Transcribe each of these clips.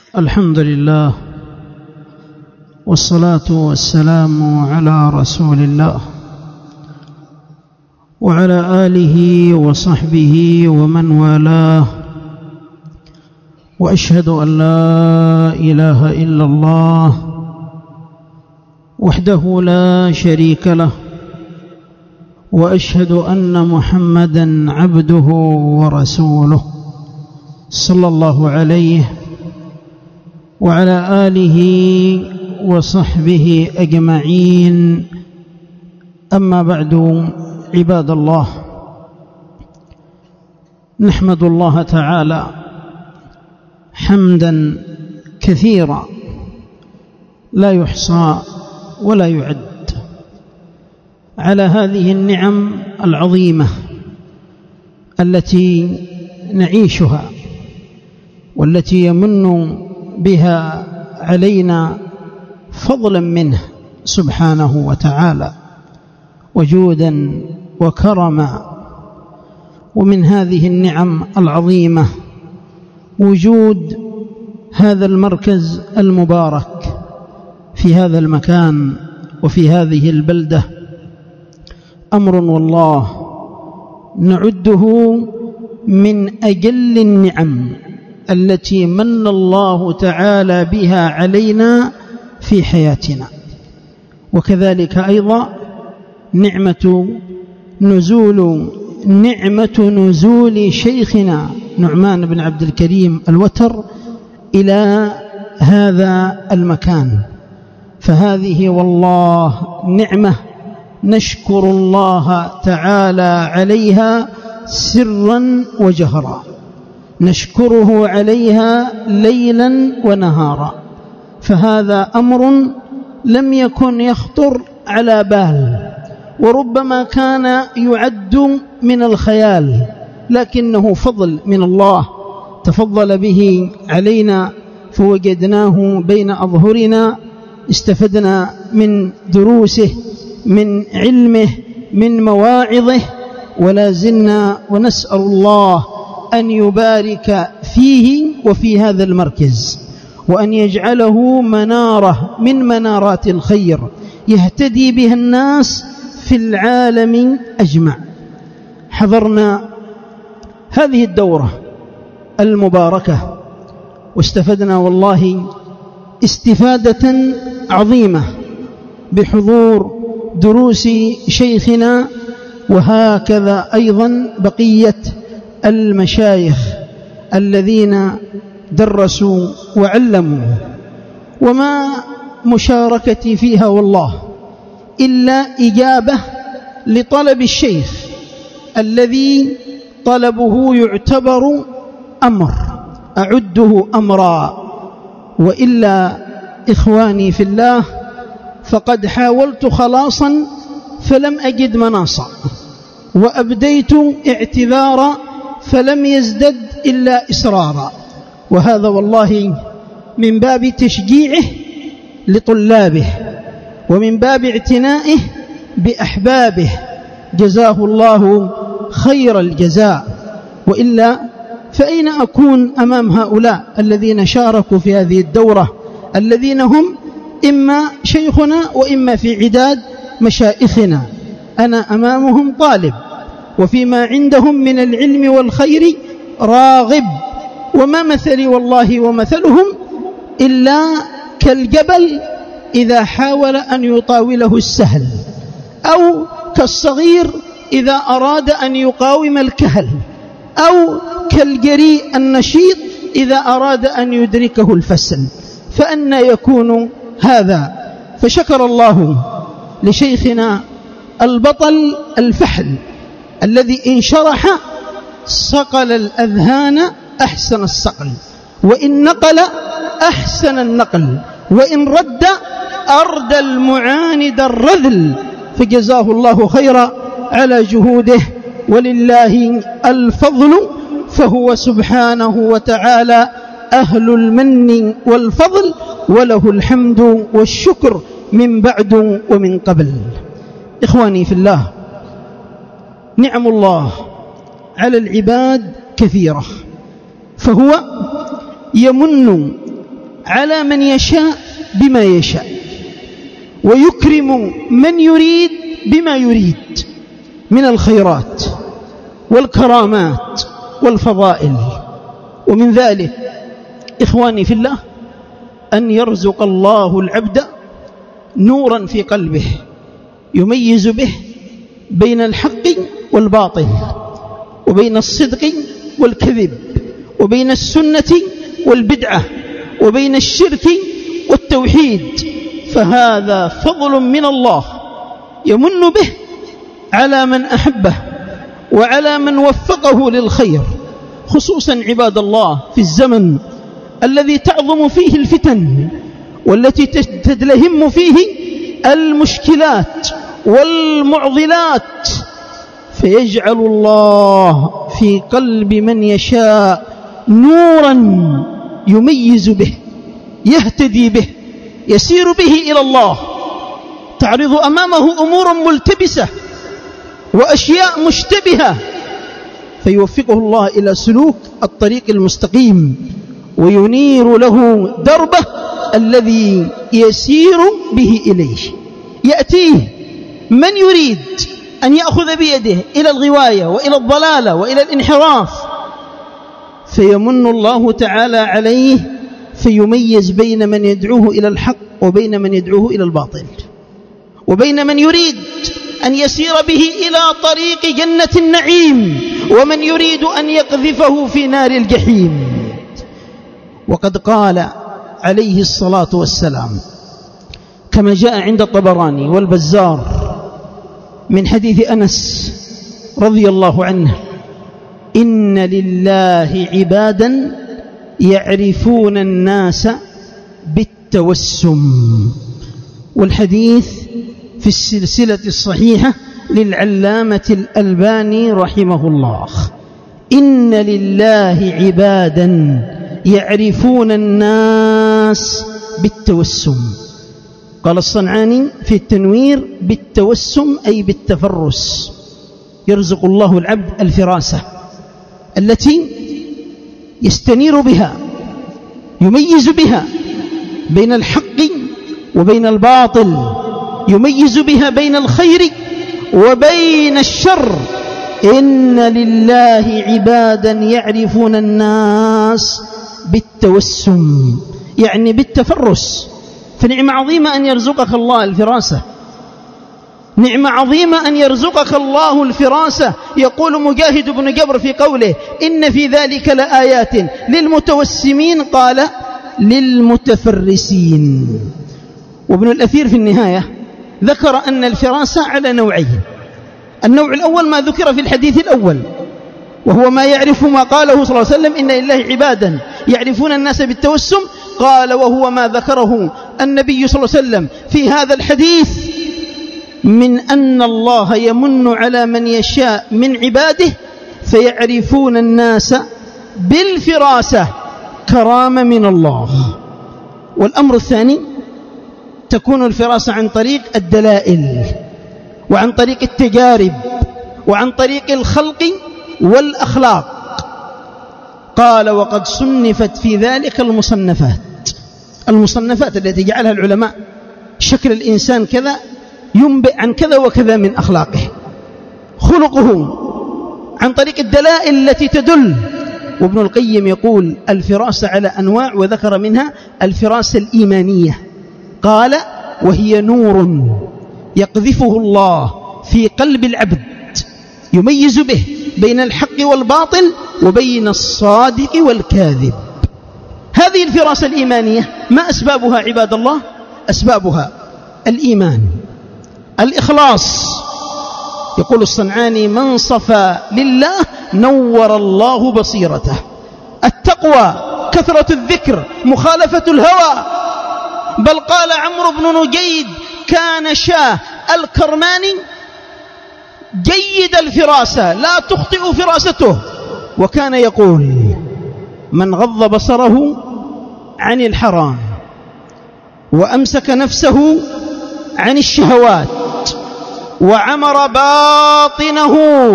الحمد لله والصلاة والسلام على رسول الله وعلى آله وصحبه ومن والاه، وأشهد أن لا إله إلا الله وحده لا شريك له، وأشهد أن محمدًا عبده ورسوله صلى الله عليه وعلى آله وصحبه أجمعين. أما بعد، عباد الله، نحمد الله تعالى حمدًا كثيرا لا يحصى ولا يعد على هذه النعم العظيمة التي نعيشها، والتي يمن بها علينا فضلا منه سبحانه وتعالى وجودا وكرما. ومن هذه النعم العظيمة وجود هذا المركز المبارك في هذا المكان وفي هذه البلدة، أمر والله نعده من أجل النعم التي من الله تعالى بها علينا في حياتنا. وكذلك أيضا نعمة نزول شيخنا نعمان بن عبد الكريم الوتر إلى هذا المكان، فهذه والله نعمة نشكر الله تعالى عليها سرا وجهرا، نشكره عليها ليلا ونهارا. فهذا أمر لم يكن يخطر على بال، وربما كان يعد من الخيال، لكنه فضل من الله تفضل به علينا، فوجدناه بين أظهرنا، استفدنا من دروسه، من علمه، من مواعظه، ولا زلنا ونسأل الله أن يبارك فيه وفي هذا المركز، وأن يجعله منارة من منارات الخير يهتدي بها الناس في العالم أجمع. حضرنا هذه الدورة المباركة واستفدنا والله استفادة عظيمة بحضور دروس شيخنا، وهكذا أيضا بقية المشايخ الذين درسوا وعلموا. وما مشاركتي فيها والله إلا إجابة لطلب الشيخ الذي طلبه يعتبر أمر أعده أمرا، وإلا إخواني في الله فقد حاولت خلاصا فلم أجد مناصا، وأبديت اعتذارا فلم يزدد إلا إصرارا، وهذا والله من باب تشجيعه لطلابه ومن باب اعتنائه بأحبابه، جزاه الله خير الجزاء. وإلا فأين أكون أمام هؤلاء الذين شاركوا في هذه الدورة، الذين هم إما شيخنا وإما في عداد مشائخنا؟ أنا أمامهم طالب، وفيما عندهم من العلم والخير راغب، وما مثلي والله ومثلهم إلا كالجبل إذا حاول أن يطاوله السهل، أو كالصغير إذا أراد أن يقاوم الكهل، أو كالجريء النشيط إذا أراد أن يدركه الفسل. فأنى يكون هذا؟ فشكر الله لشيخنا البطل الفحل الذي إن شرح صقل الأذهان أحسن الصقل، وإن نقل أحسن النقل، وإن رد أرد المعاند الرذل، فجزاه الله خيرا على جهوده، ولله الفضل، فهو سبحانه وتعالى أهل المن والفضل، وله الحمد والشكر من بعد ومن قبل. إخواني في الله، نعم الله على العباد كثيرة، فهو يمن على من يشاء بما يشاء، ويكرم من يريد بما يريد من الخيرات والكرامات والفضائل. ومن ذلك إخواني في الله أن يرزق الله العبد نورا في قلبه يميز به بين الحق والباطل، وبين الصدق والكذب، وبين السنة والبدعة، وبين الشرك والتوحيد. فهذا فضل من الله يمن به على من أحبه وعلى من وفقه للخير، خصوصا عباد الله في الزمن الذي تعظم فيه الفتن والتي تدلهم فيه المشكلات والمعضلات، فيجعل الله في قلب من يشاء نورا يميز به، يهتدي به، يسير به إلى الله. تعرض أمامه أمور ملتبسة وأشياء مشتبهة، فيوفقه الله إلى سلوك الطريق المستقيم، وينير له دربه الذي يسير به إليه. يأتيه من يريد أن يأخذ بيده إلى الغواية وإلى الضلالة وإلى الانحراف، فيمن الله تعالى عليه فيميز بين من يدعوه إلى الحق وبين من يدعوه إلى الباطل، وبين من يريد أن يسير به إلى طريق جنة النعيم ومن يريد أن يقذفه في نار الجحيم. وقد قال عليه الصلاة والسلام كما جاء عند الطبراني والبزار من حديث أنس رضي الله عنه: إن لله عبادا يعرفون الناس بالتوسم. والحديث في السلسلة الصحيحة للعلامة الألباني رحمه الله: إن لله عبادا يعرفون الناس بالتوسم. قال الصنعاني في التنوير: بالتوسم أي بالتفرس. يرزق الله العبد الفراسة التي يستنير بها، يميز بها بين الحق وبين الباطل، يميز بها بين الخير وبين الشر. إن لله عبادا يعرفون الناس بالتوسم، يعني بالتفرس. فنعمة عظيمة أن يرزقك الله الفراسة، نعمة عظيمة أن يرزقك الله الفراسة. يقول مجاهد بن جبر في قوله: إن في ذلك لآيات للمتوسمين، قال للمتفرسين. وابن الأثير في النهاية ذكر أن الفراسة على نوعين: النوع الأول ما ذكر في الحديث الأول، وهو ما يعرف ما قاله صلى الله عليه وسلم: إن لله عبادا يعرفون الناس بالتوسم. قال: وهو ما ذكره النبي صلى الله عليه وسلم في هذا الحديث من أن الله يمن على من يشاء من عباده فيعرفون الناس بالفراسة كرامة من الله. والأمر الثاني تكون الفراسة عن طريق الدلائل وعن طريق التجارب وعن طريق الخلق والأخلاق. قال: وقد صنفت في ذلك المصنفات التي جعلها العلماء، شكل الإنسان كذا ينبئ عن كذا وكذا من أخلاقه، خلقه، عن طريق الدلائل التي تدل. وابن القيم يقول: الفراسة على أنواع، وذكر منها الفراسة الإيمانية. قال: وهي نور يقذفه الله في قلب العبد يميز به بين الحق والباطل وبين الصادق والكاذب. هذه الفراسة الإيمانية ما أسبابها عباد الله؟ أسبابها الإيمان، الإخلاص. يقول الصنعاني: من صفى لله نور الله بصيرته. التقوى، كثرة الذكر، مخالفة الهوى. بل قال عمرو بن نجيد: كان شاه الكرماني جيد الفراسة لا تخطئ فراسته، وكان يقول: من غض بصره عن الحرام وأمسك نفسه عن الشهوات وعمر باطنه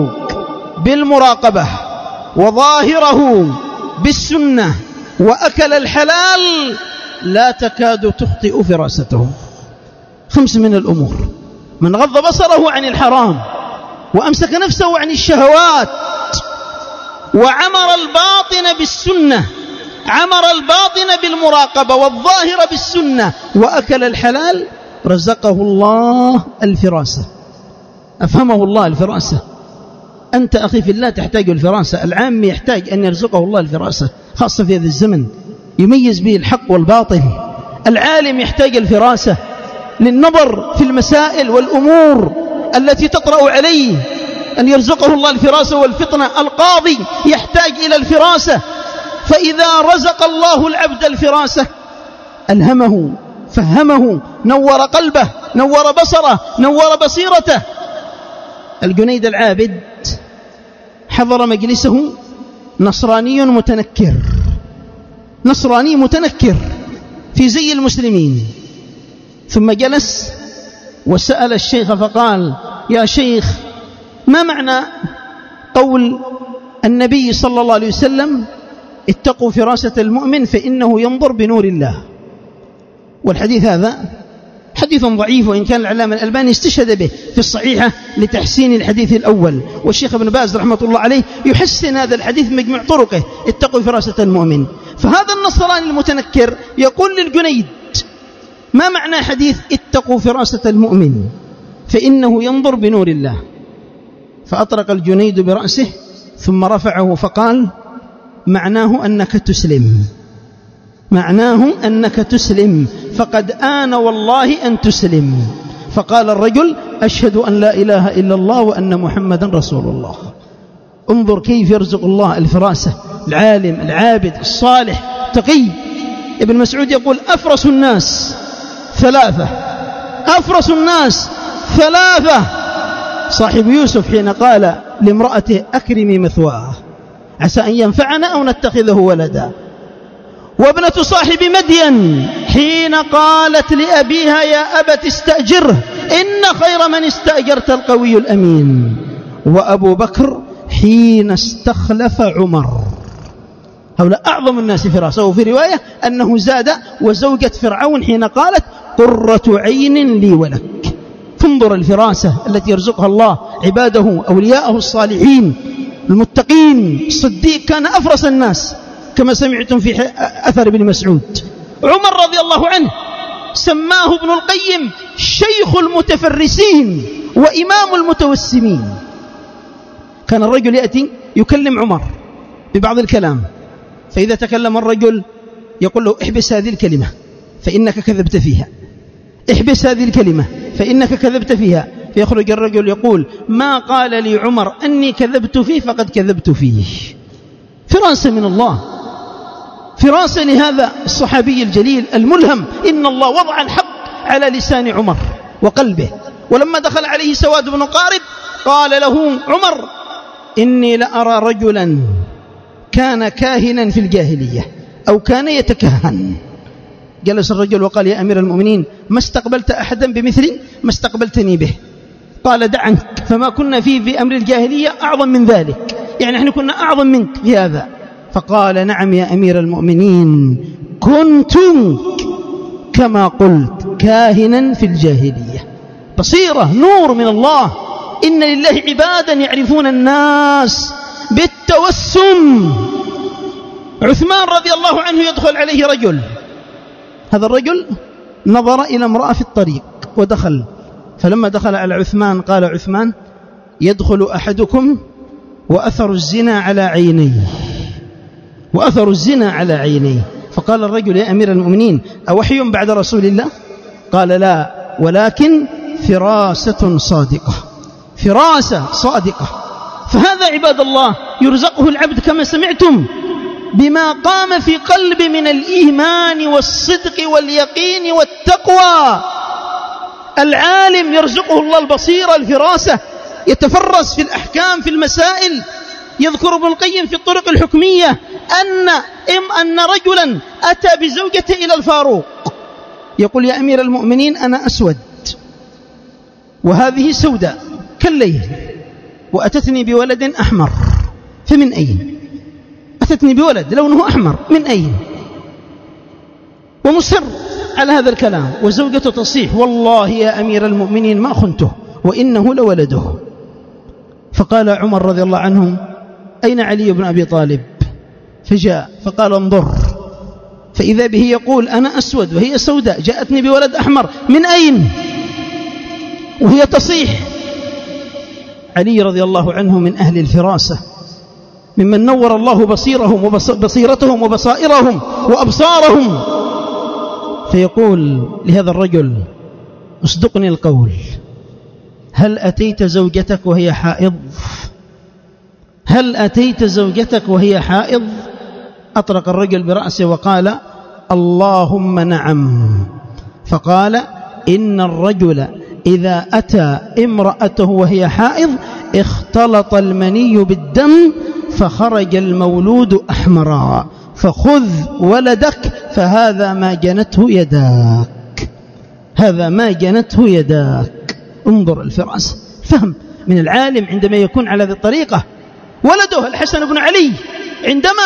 بالمراقبة وظاهره بالسنة وأكل الحلال لا تكاد تخطئ فراسته. 5 من الأمور: من غض بصره عن الحرام، وأمسك نفسه عن الشهوات، وعمر الباطن بالسنة، عمر الباطن بالمراقبة والظاهر بالسنة، وأكل الحلال، رزقه الله الفراسة، أفهمه الله الفراسة. أنت أخي في الله تحتاج الفراسة. العام يحتاج أن يرزقه الله الفراسة، خاصة في هذا الزمن يميز به الحق والباطل. العالم يحتاج الفراسة للنظر في المسائل والأمور التي تطرأ عليه، أن يرزقه الله الفراسة والفطنة. القاضي يحتاج إلى الفراسة، فإذا رزق الله العبد الفراسة ألهمه، فهمه، نور قلبه، نور بصره، نور بصيرته. الجنيد العابد حضر مجلسه نصراني متنكر، نصراني متنكر في زي المسلمين، ثم جلس وسأل الشيخ فقال: يا شيخ، ما معنى قول النبي صلى الله عليه وسلم: اتقوا فراسة المؤمن فإنه ينظر بنور الله؟ والحديث هذا حديث ضعيف، وإن كان العلامة الألباني استشهد به في الصحيحة لتحسين الحديث الأول، والشيخ ابن باز رحمة الله عليه يحسن هذا الحديث مجمع طرقه: اتقوا فراسة المؤمن. فهذا النصراني المتنكر يقول للجنيد: ما معنى حديث اتقوا فراسة المؤمن فإنه ينظر بنور الله؟ فأطرق الجنيد برأسه ثم رفعه فقال: معناه أنك تسلم، معناه أنك تسلم، فقد آن والله أن تسلم. فقال الرجل: أشهد أن لا إله إلا الله وأن محمدا رسول الله. انظر كيف يرزق الله الفراسة. العالم العابد الصالح تقي. ابن مسعود يقول: أفرس الناس 3، أفرس الناس 3. صاحب يوسف حين قال لامرأته: أكرمي مثواه عسى أن ينفعنا أو نتخذه ولدا. وابنة صاحب مدين حين قالت لأبيها: يا أبت استأجره إن خير من استأجرت القوي الأمين. وأبو بكر حين استخلف عمر. هؤلاء أعظم الناس فراسة. وفي رواية أنه زاد: وزوجة فرعون حين قالت: قرة عين لي ولك. فانظر الفراسة التي يرزقها الله عباده أولياءه الصالحين المتقين. الصديق كان أفرس الناس كما سمعتم في أثر ابن مسعود. عمر رضي الله عنه سماه ابن القيم شيخ المتفرسين وإمام المتوسمين. كان الرجل يأتي يكلم عمر ببعض الكلام، فإذا تكلم الرجل يقول له: احبس هذه الكلمة فإنك كذبت فيها، احبس هذه الكلمة فإنك كذبت فيها. فيخرج الرجل يقول: ما قال لي عمر أني كذبت فيه فقد كذبت فيه. فراسة من الله، فراسة لهذا الصحابي الجليل الملهم. إن الله وضع الحق على لسان عمر وقلبه. ولما دخل عليه سواد بن قارب قال له عمر: إني لأرى رجلا كان كاهنا في الجاهلية أو كان يتكهن. جلس الرجل وقال: يا أمير المؤمنين، ما استقبلت أحدا بمثلي ما استقبلتني به. قال: دع عنك، فما كنا فيه في أمر الجاهلية أعظم من ذلك، يعني نحن كنا أعظم منك في هذا. فقال: نعم يا أمير المؤمنين، كنت كما قلت كاهنا في الجاهلية. بصيرة، نور من الله. إن لله عبادا يعرفون الناس بالتوسم. عثمان رضي الله عنه يدخل عليه رجل، هذا الرجل نظر إلى امرأة في الطريق ودخل، فلما دخل على عثمان قال عثمان: يدخل أحدكم وأثر الزنا على عينيه، وأثر الزنا على عينيه. فقال الرجل: يا أمير المؤمنين، أوحي بعد رسول الله؟ قال: لا، ولكن فراسة صادقة، فراسة صادقة. فهذا عباد الله يرزقه العبد كما سمعتم بما قام في قلب من الإيمان والصدق واليقين والتقوى. العالم يرزقه الله البصيرة الفراسة، يتفرس في الأحكام في المسائل. يذكر ابن القيم في الطرق الحكمية أن رجلا أتى بزوجته إلى الفاروق يقول: يا أمير المؤمنين، أنا أسود وهذه سوداء كالليل، وأتتني بولد أحمر، فمن أين؟ أتتني بولد لونه أحمر، من أين؟ ومصر على هذا الكلام، وزوجته تصيح: والله يا أمير المؤمنين ما خنته وإنه لولده. فقال عمر رضي الله عنه: أين علي بن أبي طالب؟ فجاء فقال: انظر. فإذا به يقول: أنا أسود وهي سوداء، جاءتني بولد أحمر، من أين؟ وهي تصيح. علي رضي الله عنه من أهل الفراسة، ممن نور الله بصيرتهم وبصائرهم وأبصارهم، فيقول لهذا الرجل: اصدقني القول، هل أتيت زوجتك وهي حائض؟ هل أتيت زوجتك وهي حائض؟ أطرق الرجل برأسه وقال: اللهم نعم. فقال: إن الرجل إذا أتى امرأته وهي حائض اختلط المني بالدم فخرج المولود أحمرا، فخذ ولدك فهذا ما جنته يداك، هذا ما جنته يداك. انظر الفراسة، فهم من العالم عندما يكون على هذه الطريقة. ولده الحسن بن علي عندما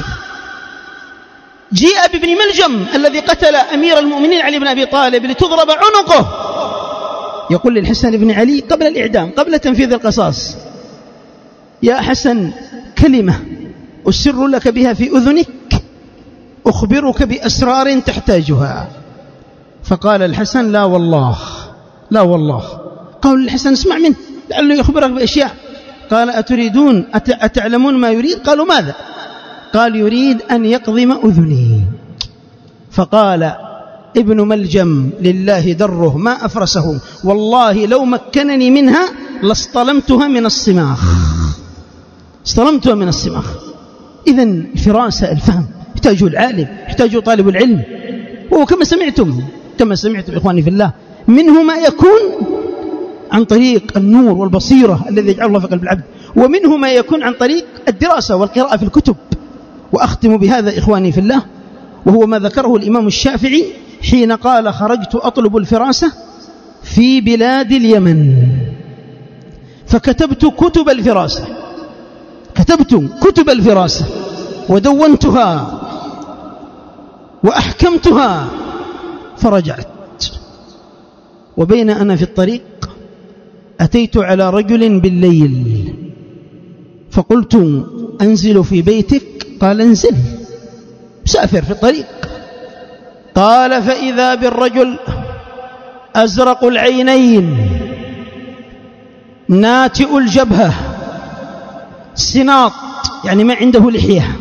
جيء بابن ملجم الذي قتل أمير المؤمنين علي بن أبي طالب لتضرب عنقه، يقول للحسن بن علي قبل الإعدام، قبل تنفيذ القصاص: يا حسن، كلمة أسر لك بها في أذنك، أخبرك بأسرار تحتاجها. فقال الحسن: لا والله، لا والله. قالوا للحسن: اسمع منه لعله يخبرك بأشياء. قال: أتريدون أتعلمون ما يريد؟ قالوا: ماذا؟ قال: يريد أن يقضم أذني. فقال ابن ملجم: لله دره ما أفرسه، والله لو مكنني منها لاصطلمتها من الصماخ، اصطلمتها من الصماخ. إذن الفراسة، الفهم، يحتاجه العالم، يحتاجه طالب العلم. وكما سمعتم إخواني في الله، منه ما يكون عن طريق النور والبصيرة الذي يجعل الله في قلب العبد، ومنه ما يكون عن طريق الدراسة والقراءة في الكتب. وأختم بهذا إخواني في الله، وهو ما ذكره الإمام الشافعي حين قال: خرجت أطلب الفراسة في بلاد اليمن فكتبت كتب الفراسة، كتبت كتب الفراسة ودونتها وأحكمتها، فرجعت. وبين أنا في الطريق أتيت على رجل بالليل فقلت: أنزل في بيتك؟ قال: انزل، مسافر في الطريق. قال: فإذا بالرجل أزرق العينين ناتئ الجبهة سناط، يعني ما عنده لحية،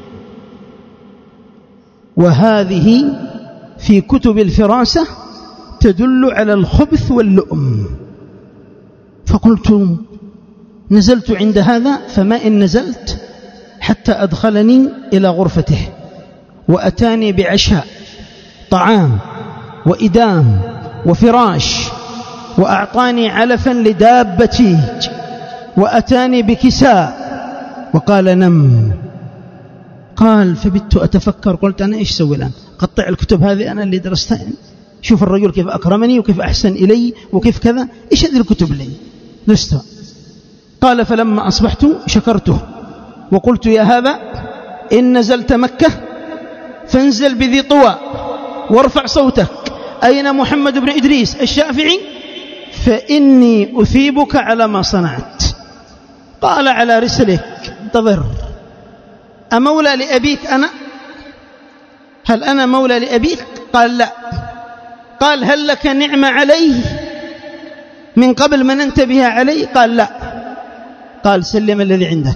وهذه في كتب الفراسة تدل على الخبث واللؤم. فقلت: نزلت عند هذا، فما إن نزلت حتى أدخلني إلى غرفته وأتاني بعشاء، طعام وإدام وفراش، وأعطاني علفا لدابتي، وأتاني بكساء وقال: نم. قال: فبت أتفكر، قلت: أنا إيش سوي الآن؟ قطع الكتب هذه أنا اللي درستها، شوف الرجل كيف أكرمني وكيف أحسن إلي وكيف كذا، إيش هذه الكتب لي درستها؟ قال: فلما أصبحت شكرته وقلت: يا هذا، إن نزلت مكة فانزل بذي طوى وارفع صوتك: أين محمد بن إدريس الشافعي؟ فإني أثيبك على ما صنعت. قال: على رسلك، انتظر. أمولى لأبيك أنا؟ هل أنا مولى لأبيك؟ قال: لا. قال: هل لك نعمة عليه من قبل من أنت بها علي؟ قال: لا. قال: سلم الذي عندك،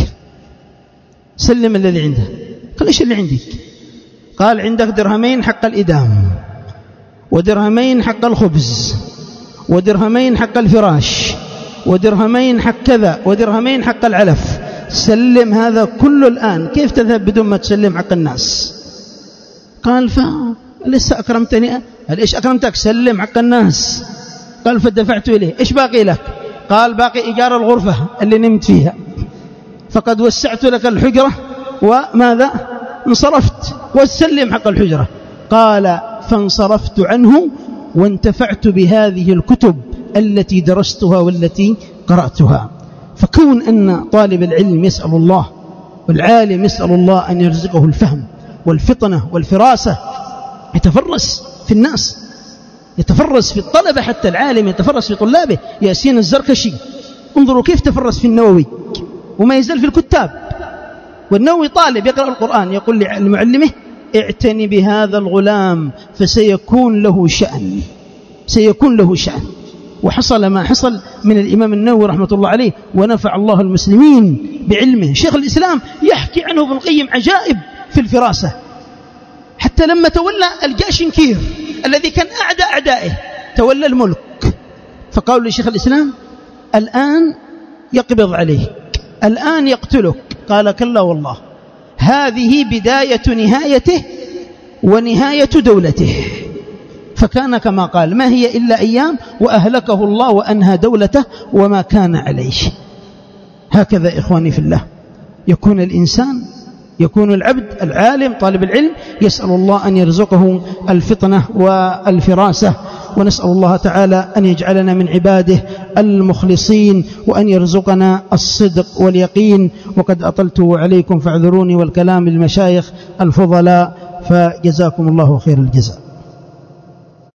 سلم الذي عنده. قال: إيش اللي عندك؟ قال: عندك درهمين حق الإدام، ودرهمين حق الخبز، ودرهمين حق الفراش، ودرهمين حق كذا، ودرهمين حق العلف. سلم هذا كله الآن. كيف تذهب بدون ما تسلم حق الناس؟ قال: لسه أكرمتني. قال: إيش أكرمتك؟ سلم حق الناس. قال: فدفعت إليه. إيش باقي لك؟ قال: باقي إيجار الغرفة اللي نمت فيها، فقد وسعت لك الحجرة وماذا؟ انصرفت، وسلم حق الحجرة. قال: فانصرفت عنه وانتفعت بهذه الكتب التي درستها والتي قرأتها. فكون أن طالب العلم يسأل الله والعالم يسأل الله أن يرزقه الفهم والفطنة والفراسة يتفرس في الناس، يتفرس في الطلبة، حتى العالم يتفرس في طلابه. ياسين الزركشي انظروا كيف تفرس في النووي وما يزال في الكتاب. والنووي طالب يقرأ القرآن يقول لمعلمه اعتني بهذا الغلام فسيكون له شأن، سيكون له شأن. وحصل ما حصل من الإمام النووي رحمة الله عليه، ونفع الله المسلمين بعلمه. شيخ الإسلام يحكي عنه ابن القيم عجائب في الفراسة، حتى لما تولى الجاشنكير الذي كان أعدى أعدائه تولى الملك، فقالوا لشيخ الإسلام الآن يقبض عليك، الآن يقتلك. قال كلا والله، هذه بداية نهايته ونهاية دولته. فكان كما قال ما هي إلا أيام وأهلكه الله وأنهى دولته وما كان عليه. هكذا إخواني في الله يكون الإنسان، يكون العبد العالم طالب العلم يسأل الله أن يرزقه الفطنة والفراسة، ونسأل الله تعالى أن يجعلنا من عباده المخلصين وأن يرزقنا الصدق واليقين. وقد أطلت عليكم فاعذروني، والكلام للمشايخ الفضلاء، فجزاكم الله خير الجزاء.